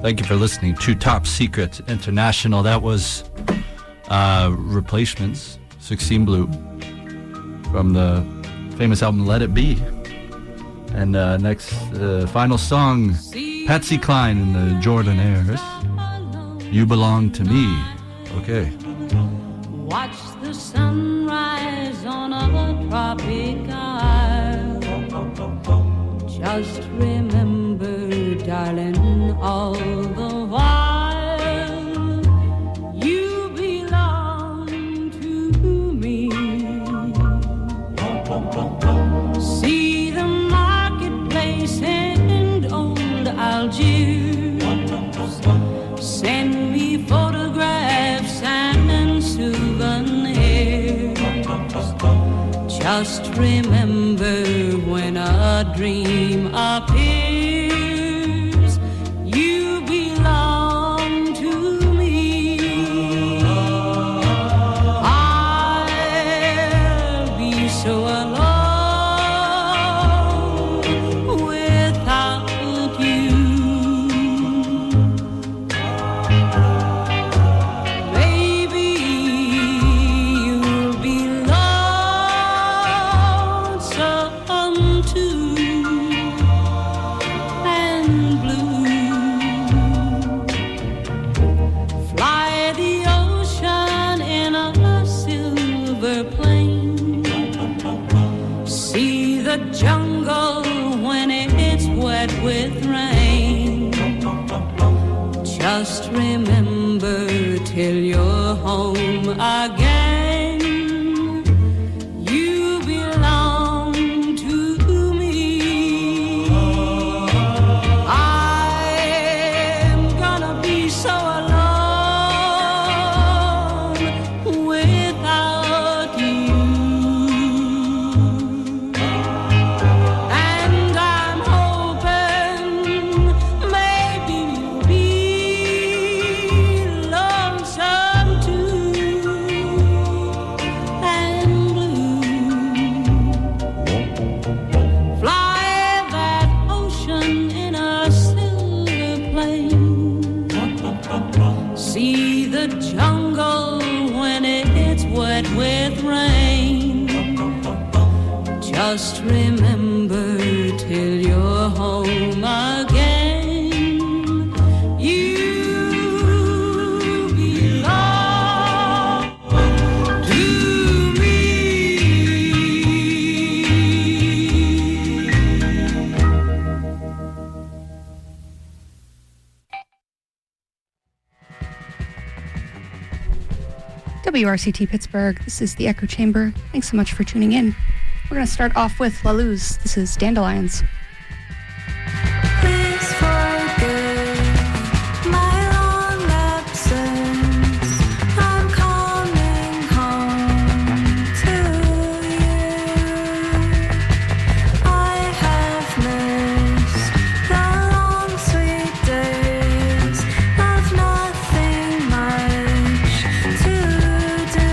Thank you for listening to Top Secret International. That was Replacements, 16 Blue, from the famous album Let It Be. And next, final song, Patsy Cline and the Jordanaires, You Belong to Me. Okay. Watch the sunrise on a tropic isle. Just remember, darling, all the while you belong to me. See the marketplace and old Algiers. Send me photographs and souvenirs. Just remember, when a dream appears, you belong to me. I'll be so alone without you. Maybe you'll be lonesome too, and blue. Fly the ocean in a silver plane. See the jungle when it's wet with rain. Just remember, till you're home again, you belong to me. I'm gonna be so alone without you. And I'm hoping maybe you'll be lonesome too, and blue. Fly that ocean in a silver plane. See the jungle when it's wet with rain. Just remember, till you're home again, you belong to me. WRCT Pittsburgh, this is the Echo Chamber. Thanks so much for tuning in. We're going to start off with La Luz. This is Dandelions. Please forgive my long absence. I'm coming home to you. I have missed the long sweet days of nothing much to do.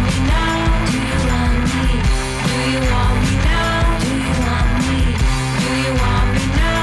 me now? Do you want me? Do you want me now? Do you want me? Do you want me now?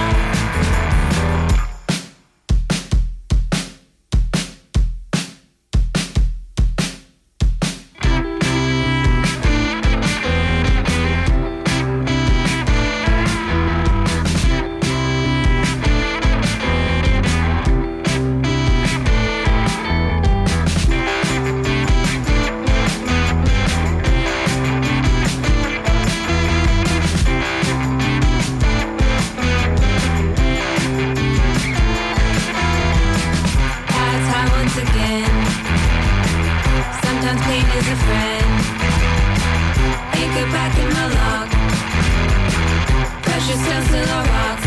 Bad time once again. Sometimes pain is a friend. Anchor back in my log. Precious stones still a rock.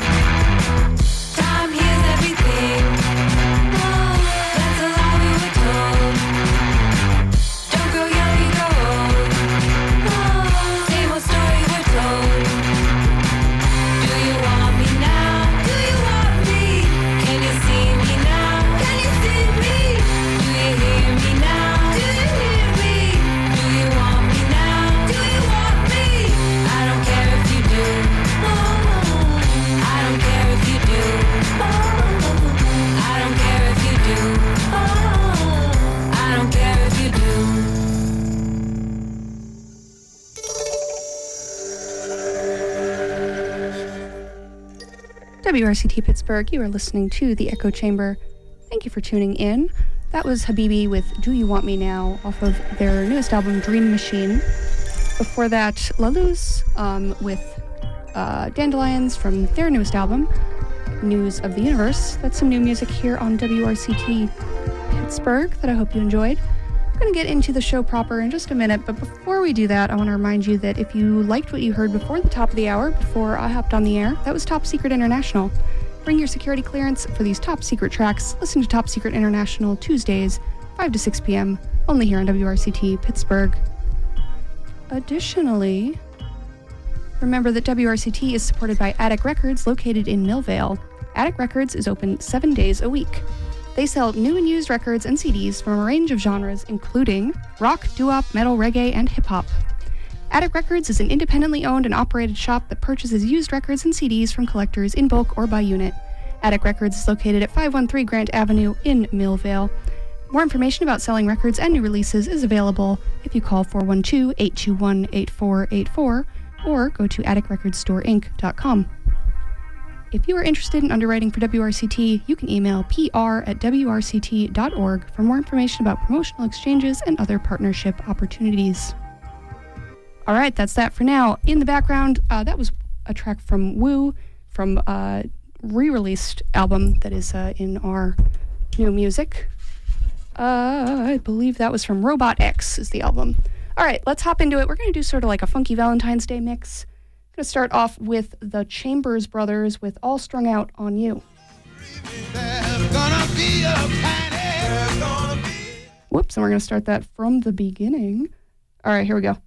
Time heals everything. That's a lie we were told. Don't grow young, you grow old. Same old story we're told. Do you want me now? Do you want me? Can you see me now? Can you see me? Do you hear me now? Do you hear me? Do you want me now? Do you want me? I don't care if you do. I don't care if you do. I don't care if you do. I don't care if you do. WRCT Pittsburgh, you are listening to The Echo Chamber. Thank you for tuning in. That was Habibi with Do You Want Me Now off of their newest album, Dream Machine. Before that, La Luz with Dandelions from their newest album, News of the Universe. That's some new music here on WRCT Pittsburgh that I hope you enjoyed. I'm going to get into the show proper in just a minute, but before we do that, I want to remind you that if you liked what you heard before the top of the hour, before I hopped on the air, that was Top Secret International. Bring your security clearance for these top secret tracks. Listen to Top Secret International Tuesdays, 5 to 6 p.m., only here on WRCT Pittsburgh. Additionally, remember that WRCT is supported by Attic Records, located in Millvale. Attic Records is open 7 days a week. They sell new and used records and CDs from a range of genres, including rock, doo-wop, metal, reggae, and hip-hop. Attic Records is an independently owned and operated shop that purchases used records and CDs from collectors in bulk or by unit. Attic Records is located at 513 Grant Avenue in Millvale. More information about selling records and new releases is available if you call 412-821-8484 or go to atticrecordstoreinc.com. If you are interested in underwriting for WRCT, you can email pr@wrct.org for more information about promotional exchanges and other partnership opportunities. All right, that's that for now. In the background, that was a track from Woo, from a re-released album that is in our new music. I believe that was from Robot X is the album. All right, let's hop into it. We're going to do sort of like a funky Valentine's Day mix. I'm going to start off with the Chambers Brothers with All Strung Out on You. Whoops, and we're going to start that from the beginning. All right, here we go.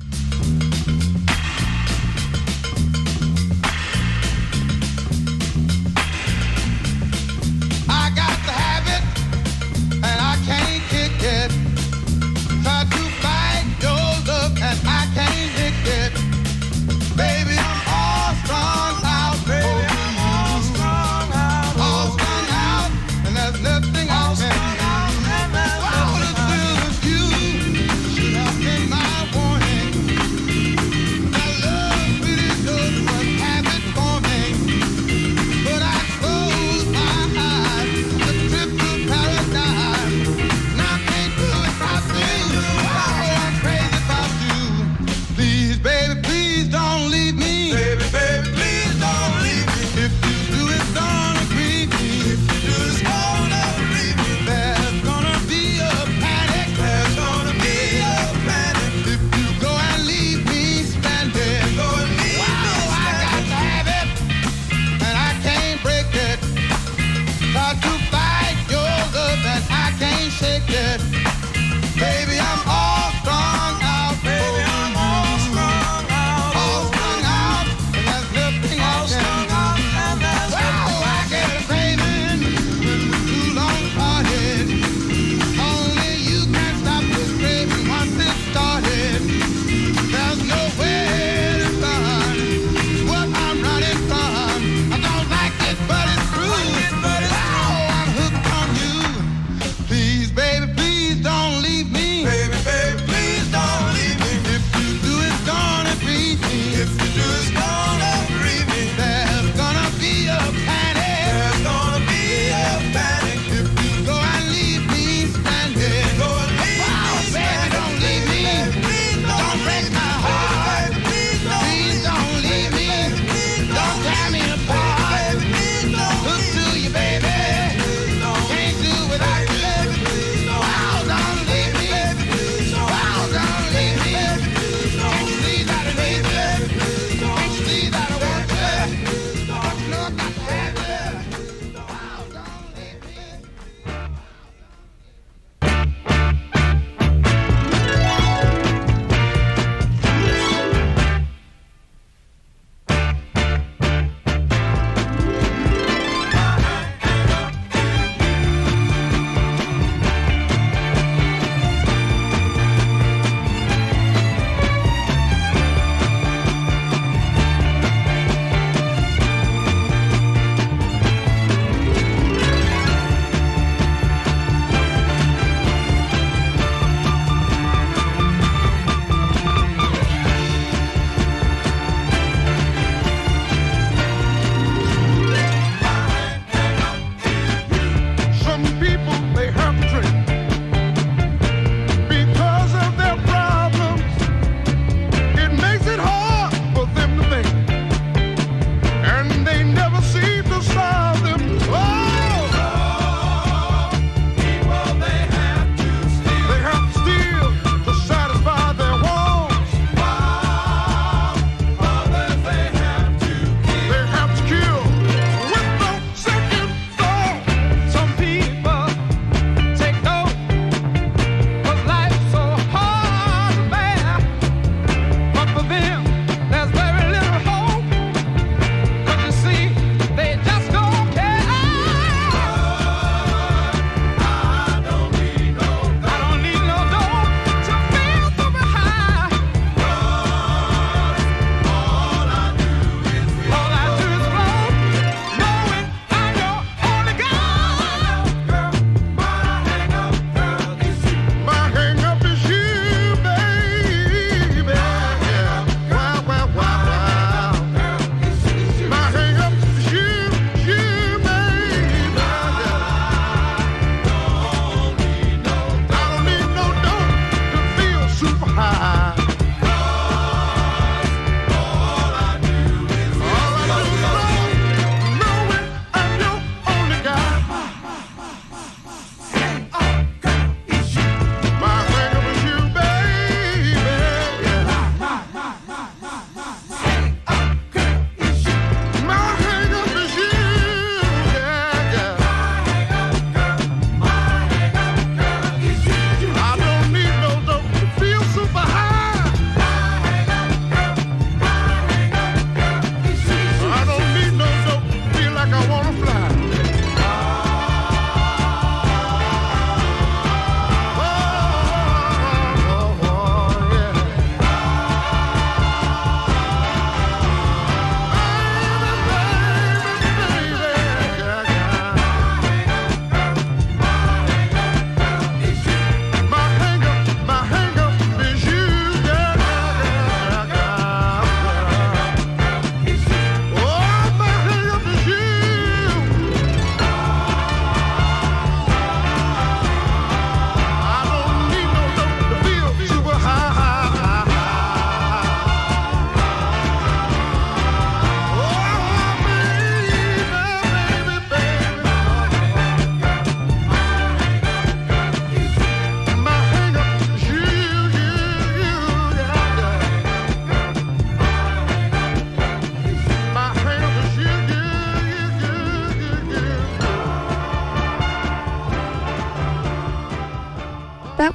I got the habit, and I can't kick it. Try to fight your look, and I can't kick it. Baby, I'm all strung out, baby. I'm all strung out, and there's nothing I can do. Why would it do with you? Should have been my one.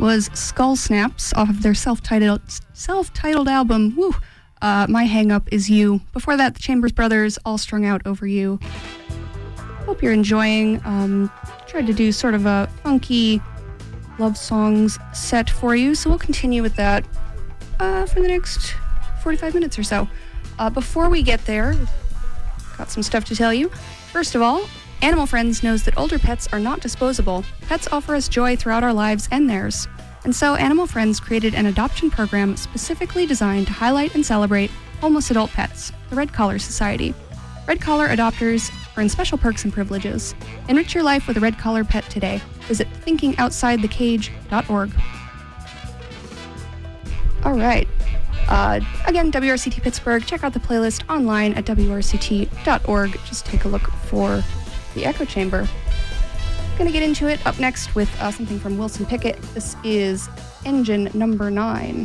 was Skull Snaps off of their self-titled album, My Hang Up Is You. Before that, the Chambers Brothers, All Strung Out Over You. Hope you're enjoying. Tried to do sort of a funky love songs set for you, so we'll continue with that for the next 45 minutes or so. Before we get there, got some stuff to tell you. First of all, Animal Friends knows that older pets are not disposable. Pets offer us joy throughout our lives and theirs. And so Animal Friends created an adoption program specifically designed to highlight and celebrate homeless adult pets, the Red Collar Society. Red Collar adopters earn special perks and privileges. Enrich your life with a Red Collar pet today. Visit thinkingoutsidethecage.org. All right. Again, WRCT Pittsburgh. Check out the playlist online at WRCT.org. Just take a look for the Echo Chamber. Gonna get into it up next with something from Wilson Pickett. This is Engine Number 9.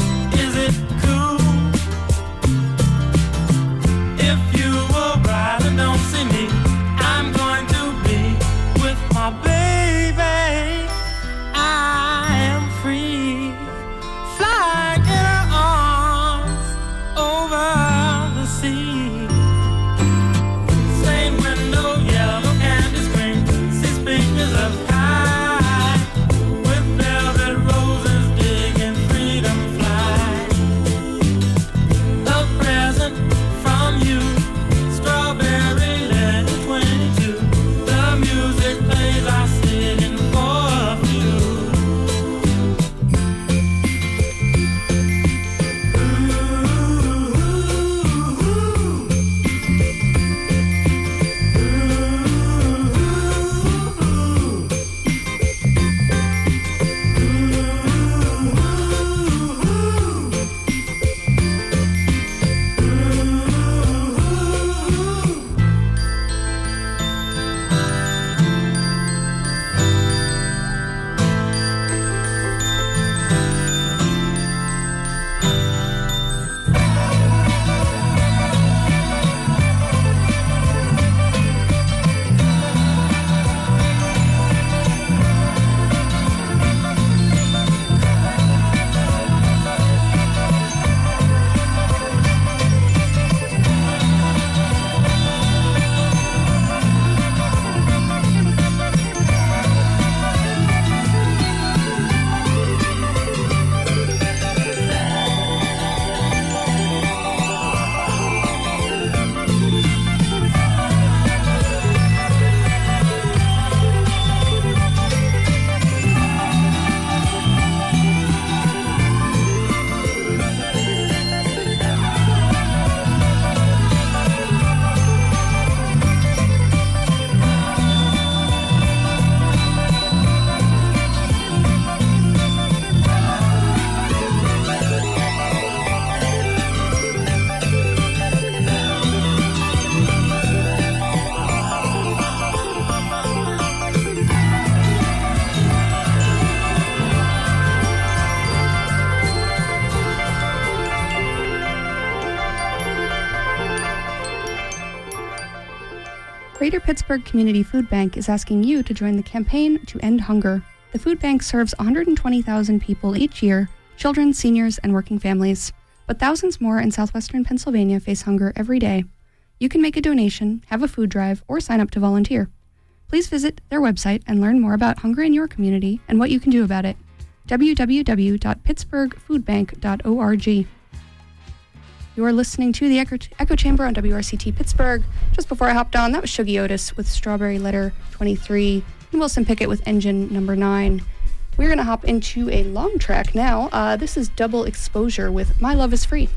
If you were riding Greater Pittsburgh Community Food Bank is asking you to join the campaign to end hunger. The food bank serves 120,000 people each year, children, seniors, and working families. But thousands more in southwestern Pennsylvania face hunger every day. You can make a donation, have a food drive, or sign up to volunteer. Please visit their website and learn more about hunger in your community and what you can do about it. www.pittsburghfoodbank.org. You are listening to the Echo Chamber on WRCT Pittsburgh. Just before I hopped on, that was Shuggy Otis with Strawberry Letter 23 and Wilson Pickett with Engine Number 9. We're going to hop into a long track now. This is Double Exposure with My Love is Free.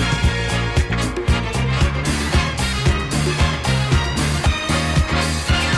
Double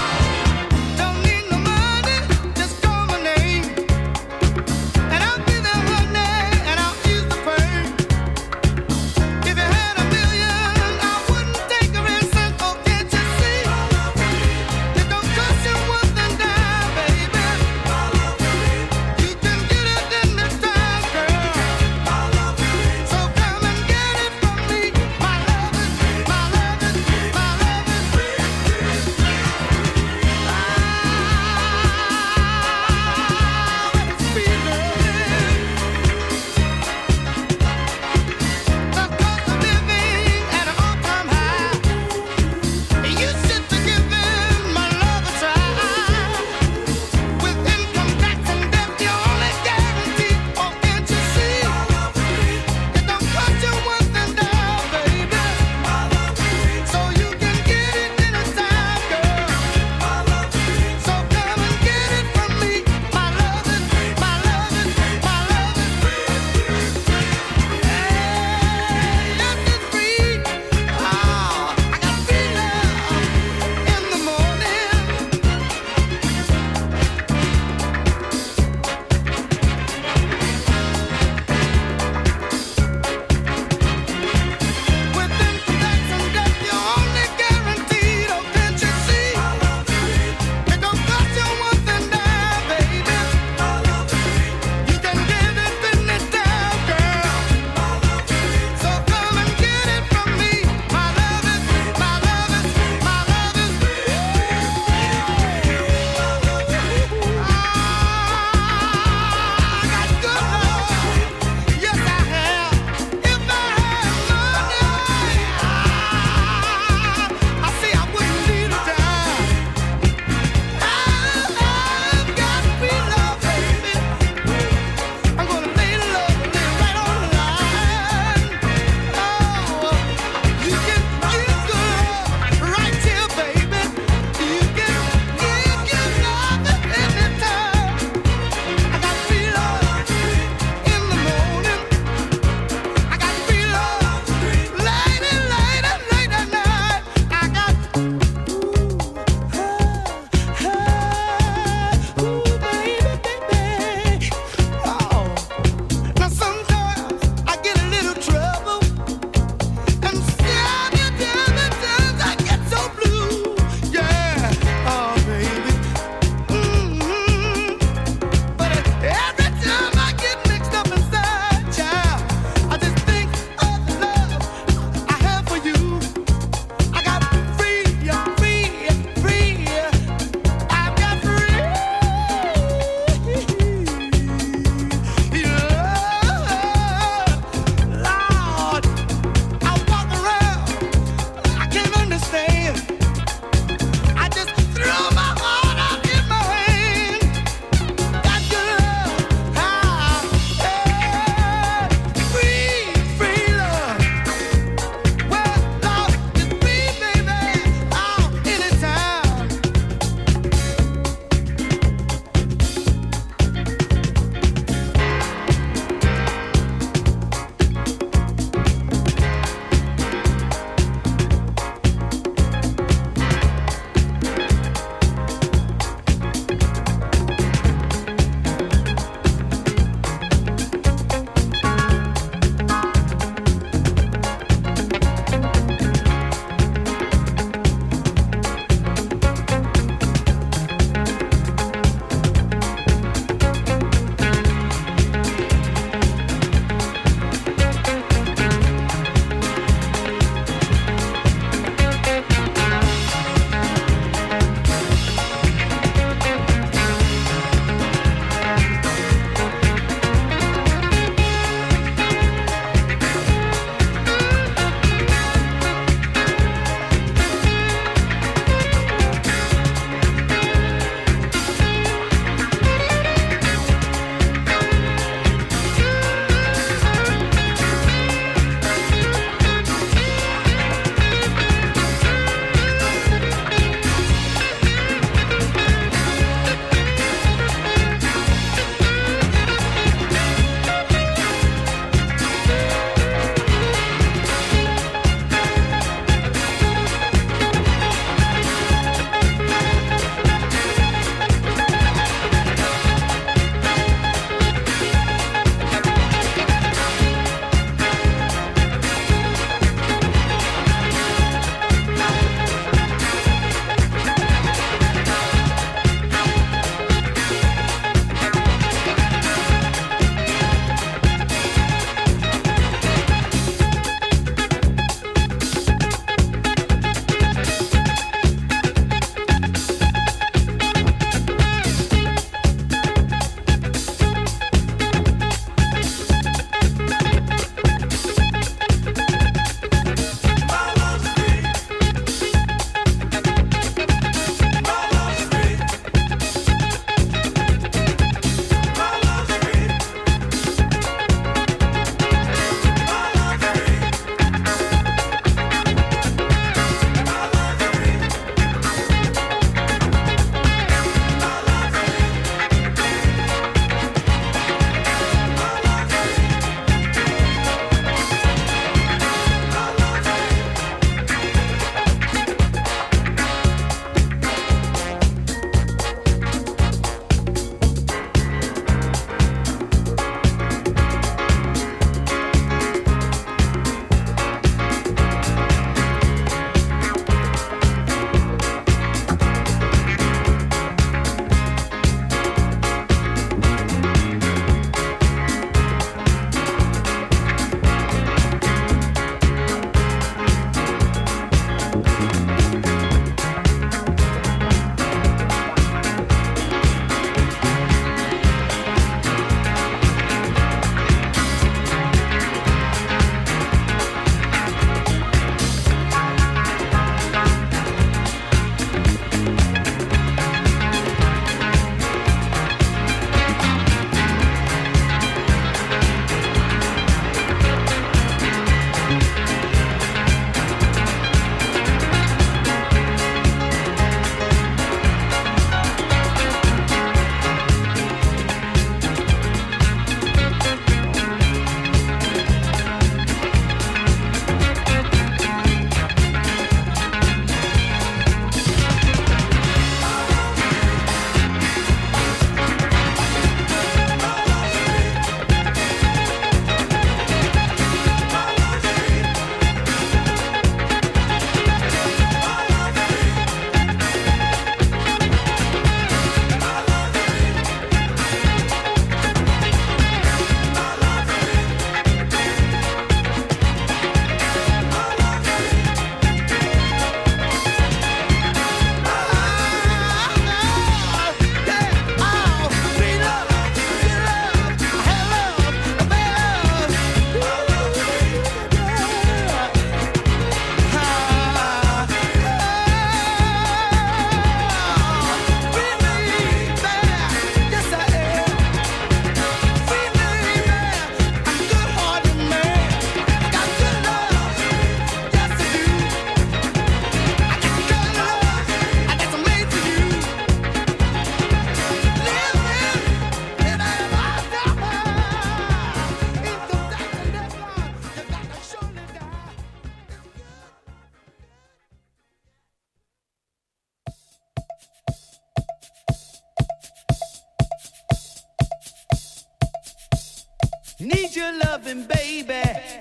Need your loving, baby.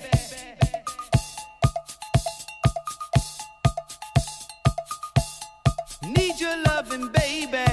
Need your loving, baby.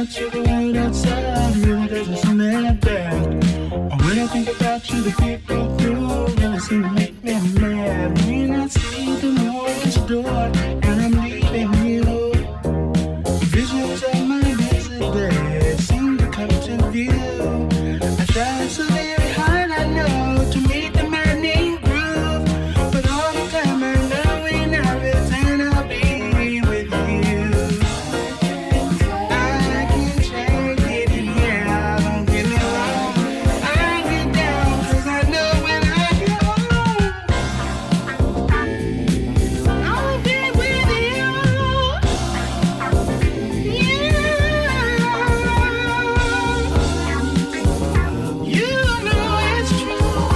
about you, the world outside really doesn't seem that bad. And when I think about you, the people through really seem to make me mad. When I see the mortgage door and I'm leaving you, visions of my busy day seem to come to view. I try so very hard, I know, to meet the maddening groove, but all the time I know when I return I'll be with you. I can change it, yeah, don't get me wrong. I get down 'cause I know when I get home I'll be with you. You know it's true.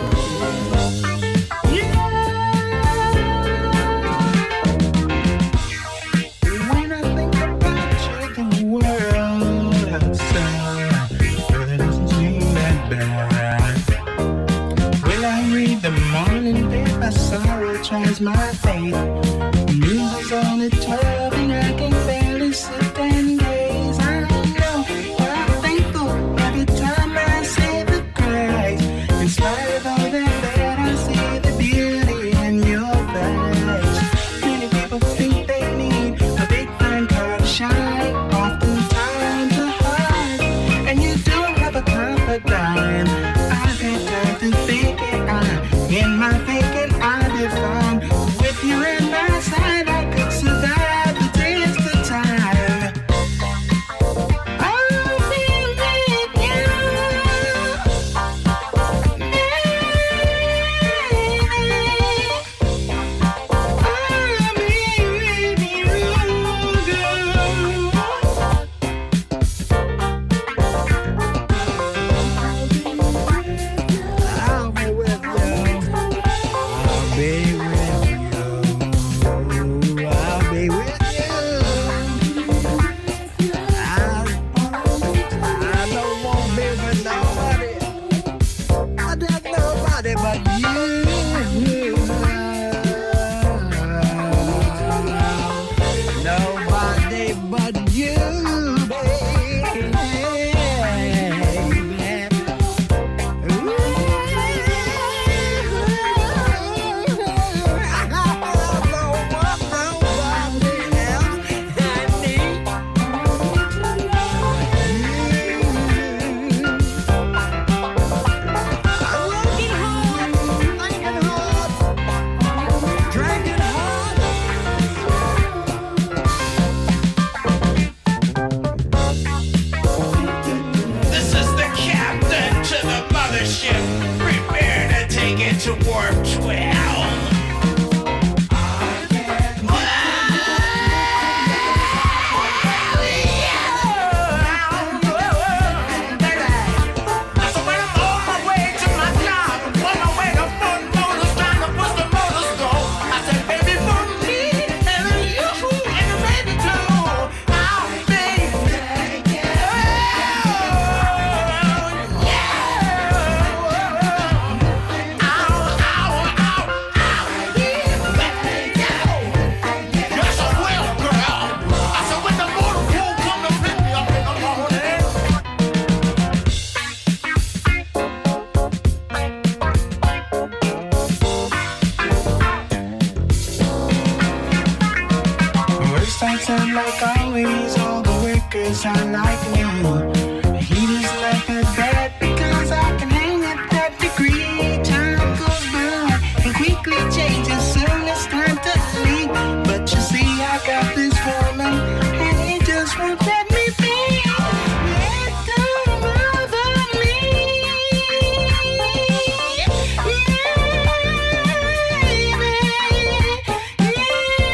When I think about you, the world outside really doesn't seem that bad. Will I read the morning paper? Sorrow tries my faith. The news is on the top and I can barely sit and gaze. I know, but I'm thankful every time I say the grace. In spite of all that bad, I see the beauty in your face. Many people think they need a big fine car to shine. Oftentimes a heart, and you don't have a confidant. I've had time to think it. In my thinking, I'll be fine. With you in my side, I could survive the test of time. I'll be with you, I'll be with you, girl. I'll be with you. I'll be with you. I'll be with you. I don't want to be with nobody. I don't nobody but you. Nobody but you, baby. This is the captain to the mothership. Prepare to take it to warp 12. So when I'm on my way to my job, on my way to Fort Motors, trying to push the motors go, I said, baby, for me, and you, and the baby too, I'll be Yes, I will, girl. I said, when the motor pool come to pick me up in the morning. Work starts out like always, all the workers are like me. The heat is like a bad because I can hang at that degree. Time goes by and quickly changes, soon it's time to leave. But you see, I got this woman and he just won't let me be. It don't bother me.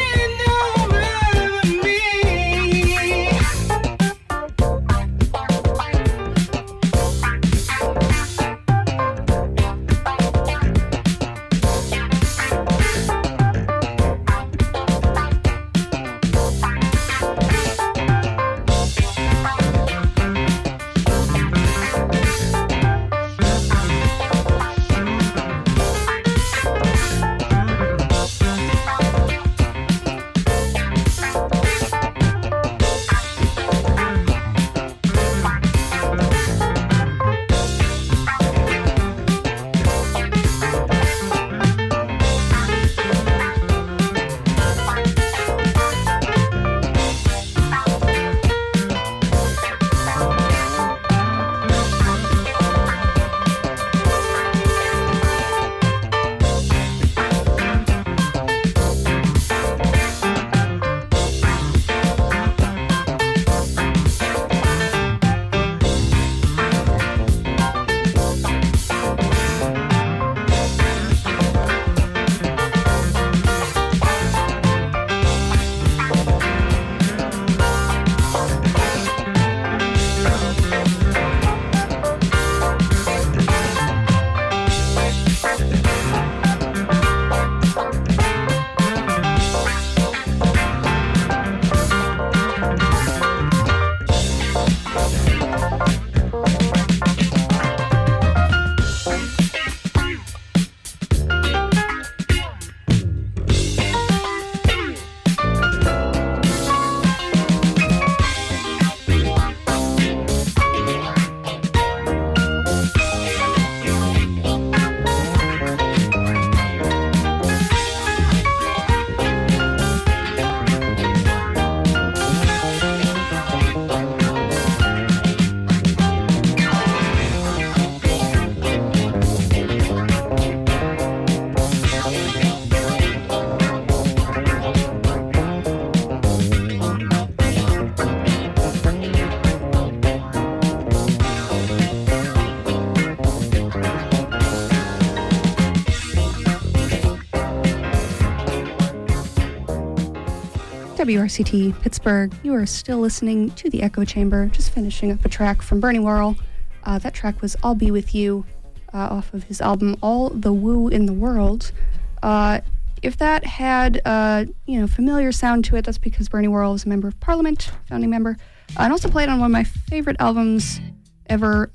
Baby, it don't bother me. WRCT Pittsburgh. You are still listening to the Echo Chamber, just finishing up a track from Bernie Worrell. That track was I'll Be With You, off of his album All the Woo in the World. If that had familiar sound to it, that's because Bernie Worrell is a member of Parliament, founding member, and also played on one of my favorite albums ever,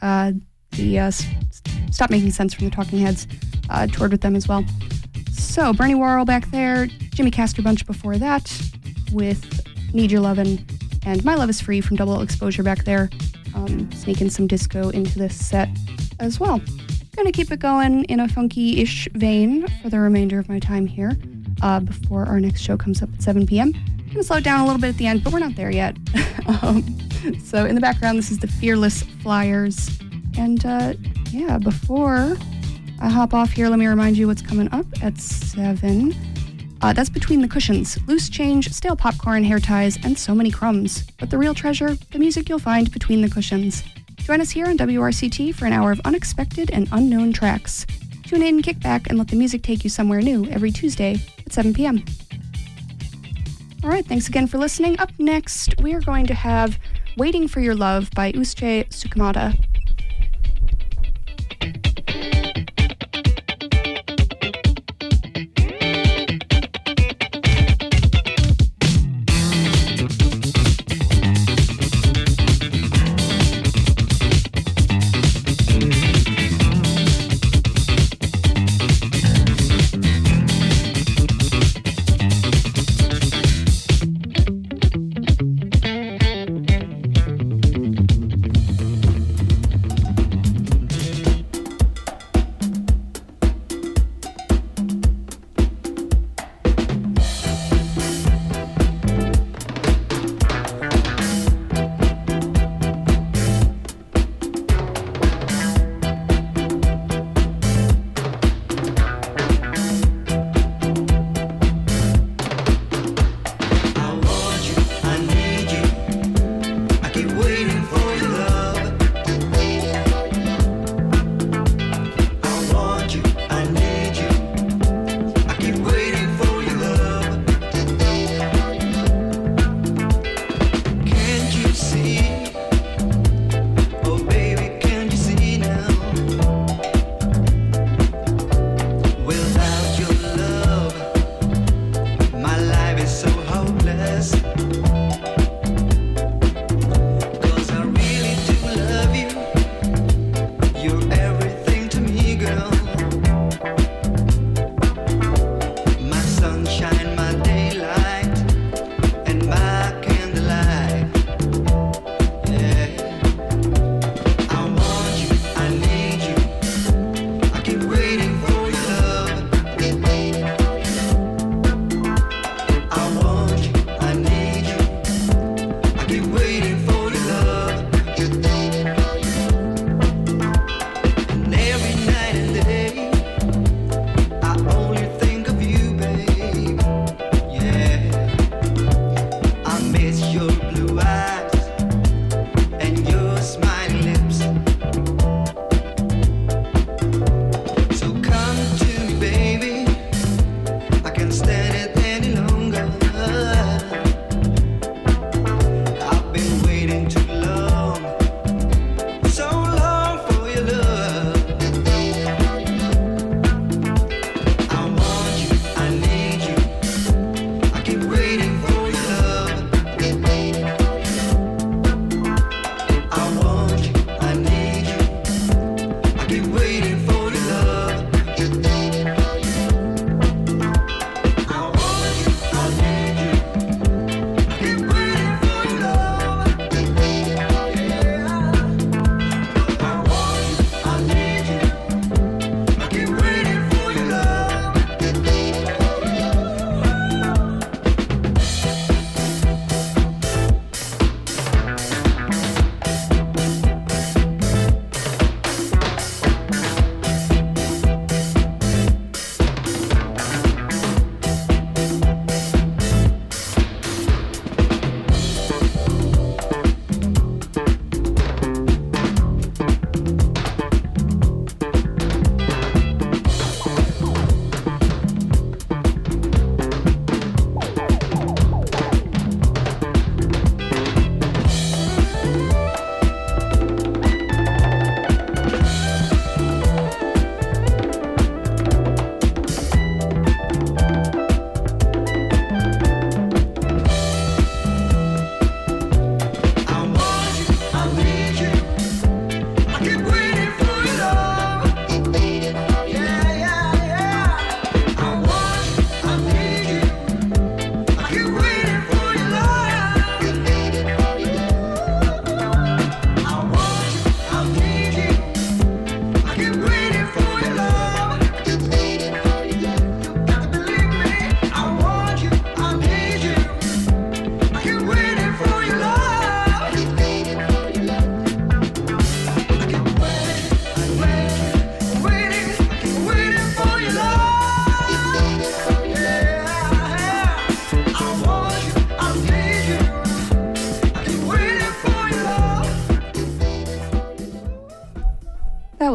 Stop Making Sense from the Talking Heads. Toured with them as well. So Bernie Worrell back there, Jimmy Castor Bunch before that, with Need Your Lovin', and My Love Is Free from Double Exposure back there. Sneaking some disco into this set as well. Gonna keep it going in a funky-ish vein for the remainder of my time here, before our next show comes up at 7 p.m. Gonna slow it down a little bit at the end, but we're not there yet. So in the background, this is the Fearless Flyers. And before I hop off here, let me remind you what's coming up at 7. That's Between the Cushions, Loose Change, Stale Popcorn, Hair Ties, and So Many Crumbs. But the real treasure, the music you'll find between the cushions. Join us here on WRCT for an hour of unexpected and unknown tracks. Tune in, kick back, and let the music take you somewhere new every Tuesday at 7 p.m. All right, thanks again for listening. Up next, we are going to have Waiting for Your Love by Usche Sukamata.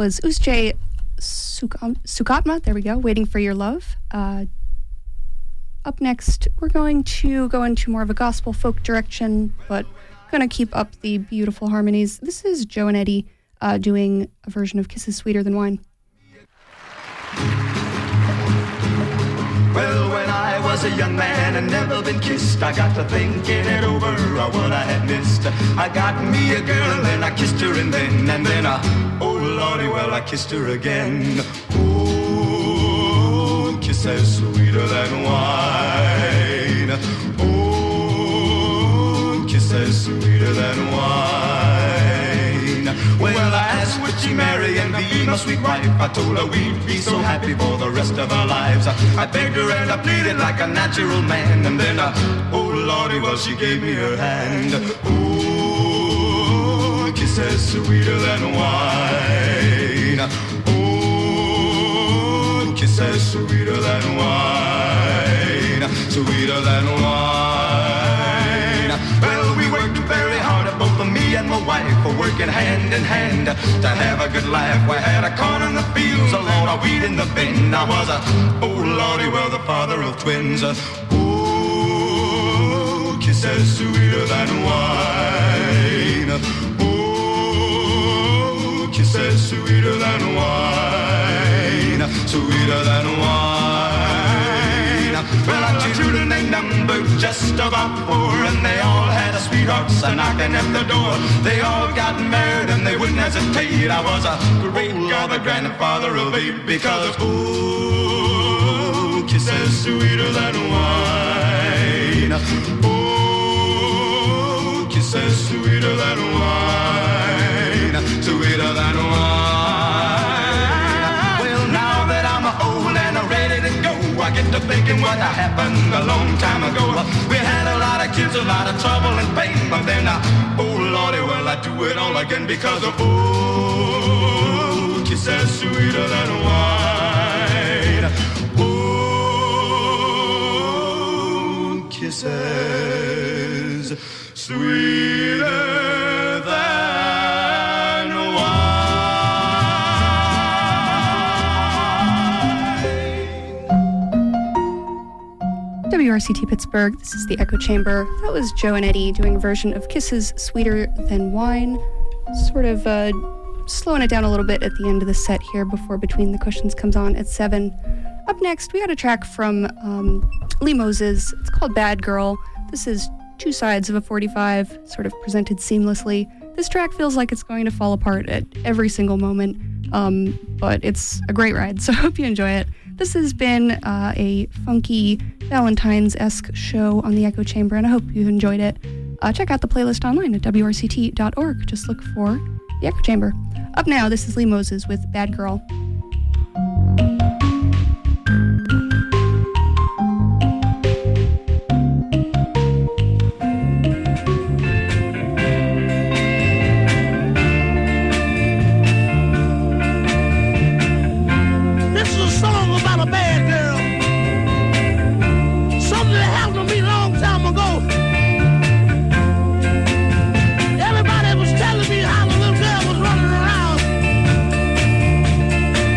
was Usche Sukatma. There we go. Waiting for Your Love. Up next, we're going to go into more of a gospel folk direction, but going to keep up the beautiful harmonies. This is Joe and Eddie doing a version of Kisses Sweeter Than Wine. Well, when I was a young man and never been kissed, I got to thinking it over, what I had missed. I got me a girl and I kissed her and then oh lordy, well I kissed her again. Oh, kisses sweeter than wine. Oh, kisses sweeter than wine. Well, I asked would she marry and be my sweet wife. I told her we'd be so happy for the rest of our lives. I begged her and I pleaded like a natural man. And then, oh lordy, well she gave me her hand. Oh, kisses sweeter than wine. Oh, kisses sweeter than wine. Sweeter than wine. Well, we worked very hard, both of me and my wife, for working hand in hand to have a good life. We had a corn in the fields, a lot of weed in the bin. I was oh lordy, well the father of twins. Oh, kisses sweeter than wine. Oh, kisses sweeter than wine. Sweeter than wine. Well, our children they numbered just about 4, and they all had a sweethearts a knocking at the door. They all got married and they wouldn't hesitate. I was a great grandfather of 8 because oh, kisses sweeter than wine. Oh, kisses sweeter than wine. Sweeter than wine. Well, now that I'm old and ready to go, I get to thinking what happened a long time ago. We had a lot of kids, a lot of trouble and pain, but then, oh lordy, well I do it all again because of oh, kisses sweeter than wine. Oh, kisses sweeter than wine. WRCT Pittsburgh, this is the Echo Chamber. That was Joe and Eddie doing a version of Kisses Sweeter Than Wine. Sort of slowing it down a little bit at the end of the set here before Between the Cushions comes on at 7. Up next, we got a track from Lee Moses. It's called Bad Girl. This is 2 sides of a 45, sort of presented seamlessly. This track feels like it's going to fall apart at every single moment, but it's a great ride, so I hope you enjoy it. This has been a funky Valentine's-esque show on the Echo Chamber, and I hope you enjoyed it. Check out the playlist online at wrct.org. Just look for the Echo Chamber. Up now, this is Lee Moses with Bad Girl. Everybody was telling me how the little girl was running around.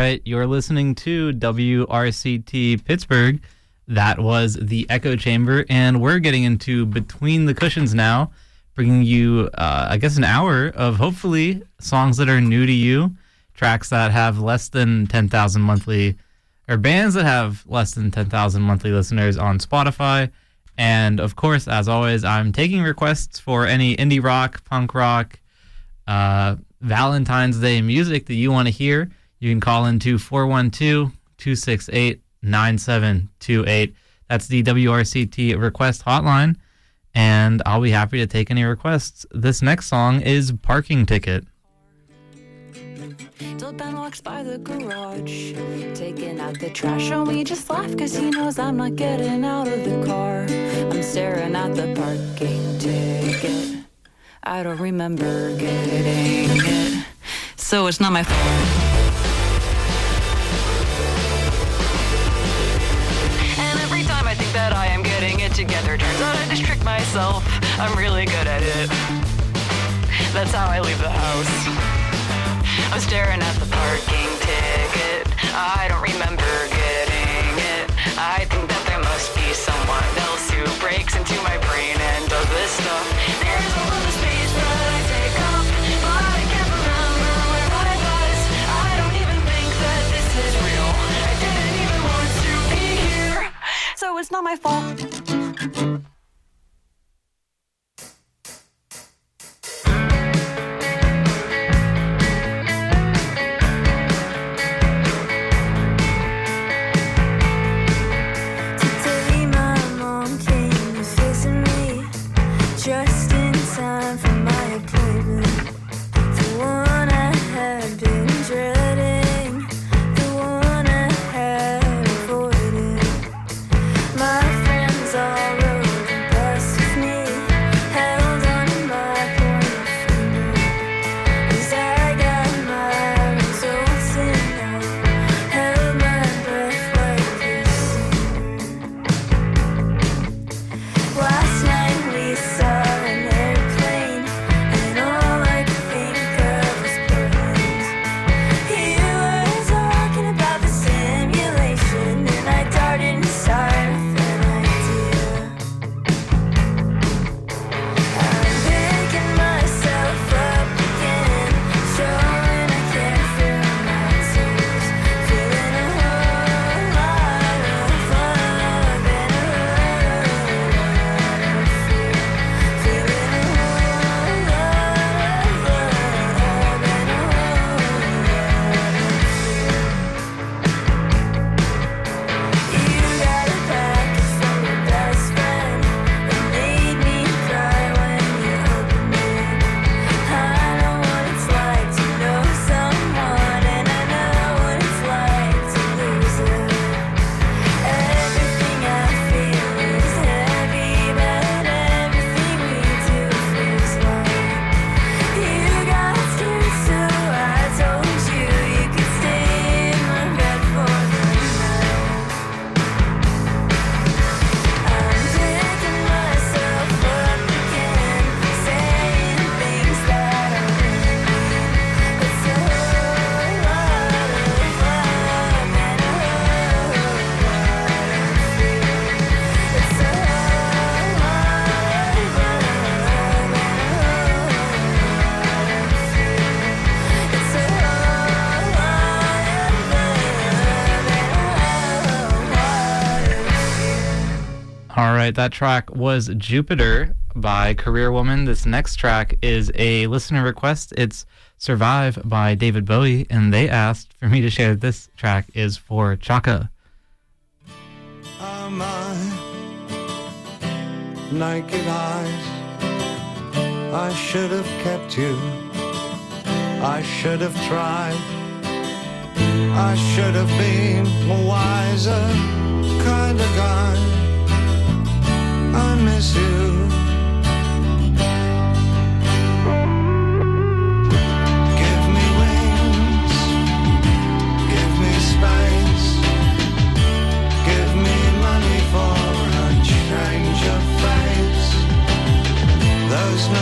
right, you're listening to WRCT Pittsburgh. That was the Echo Chamber, and we're getting into Between the Cushions now, bringing you, I guess, an hour of hopefully songs that are new to you, tracks that have less than 10,000 monthly, or bands that have less than 10,000 monthly listeners on Spotify. And of course, as always, I'm taking requests for any indie rock, punk rock, Valentine's Day music that you want to hear. You can call into 412-268-9728. That's the WRCT request hotline, and I'll be happy to take any requests. This next song is Parking Ticket. Till Ben walks by the garage, taking out the trash, and we just laugh cause he knows I'm not getting out of the car. I'm staring at the parking ticket. I don't remember getting it, so it's not my fault. And every time I think that I am getting it together, turns out I just tricked myself. I'm really good at it. That's how I leave the house. I'm staring at the parking ticket. I don't remember getting it. I think that there must be someone else who breaks into my brain and does this stuff. There's a lot of space that I take up, but I can't remember where I was. I don't even think that this is real. I didn't even want to be here, so it's not my fault. Just in time for my appointment, the one I had been dreading, the one I had avoided. My friends all rode the bus with me, held on to my point of finger, as I got my results and I held my breath like this. Last night we saw an airplane, and all I could think of was Portland. He was talking about the simulation, and I darted inside with an idea. I'm picking myself up again, showing I can't feel my toes, feeling a whole lot of love and a whole lot of fear, feeling a whole lot of love and a whole lot of fear. You got a package from your best friend that made me cry when you opened it. I know what it's like to know someone, and I know what it's like to lose it. Everything I feel is heavy, but everything we do feels light. You got scared, so I told you you could stay in my bed for the night. I'm picking myself up again, saying things that I really mean. It's a whole lot of love and a whole lot of fear. It's a whole lot of love and a whole lot of fear. It's a whole lot of love and a whole lot of fear. All right, that track was Jupiter by Career Woman. This next track is a listener request. It's Survive by David Bowie, and they asked for me to share that this track is for Chaka. Are my naked eyes. I should have kept you. I should have tried. I should have been a wiser kind of guy. I miss you. Give me wings. Give me space. Give me money for a change of face. There's no